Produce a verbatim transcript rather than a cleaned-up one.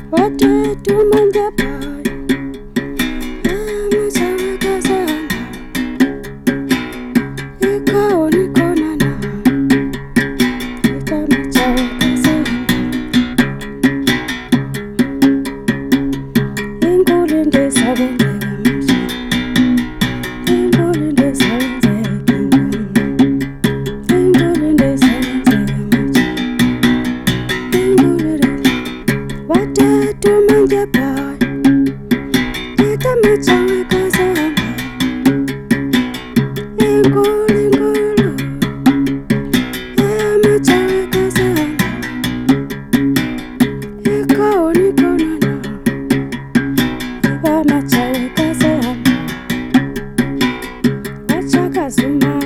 watatu manja pai amachawe kazanga ikao nikonana ikamachawe kazanga inguli ndisabenzeka masha inguli ndisabenzeka inguli ndisabenzeka masha inguli watatu manja pai ikamachawe kazanga inguli ngulu amachawe kazanga ikao nikonana ikamachawe kazanga wachakazuma